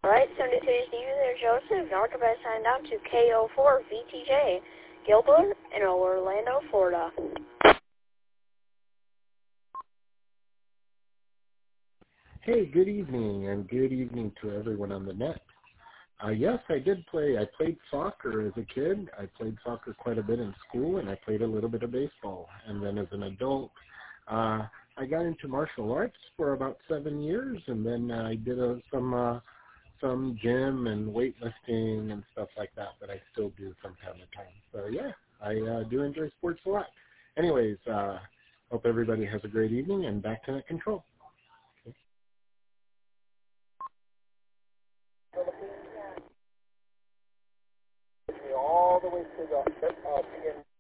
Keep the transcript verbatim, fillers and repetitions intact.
Alright, seventy-two to you there, Joseph. Narcobass signed out to K O four V T J, Gilbert in Orlando, Florida. Hey, good evening, and good evening to everyone on the net. Uh, yes, I did play. I played soccer as a kid. I played soccer quite a bit in school, and I played a little bit of baseball. And then as an adult, uh, I got into martial arts for about seven years, and then uh, I did uh, some uh, some gym and weightlifting and stuff like that that I still do from time to time. So, yeah, I uh, do enjoy sports a lot. Anyways, uh, hope everybody has a great evening, and back to net control. All the way to the uh,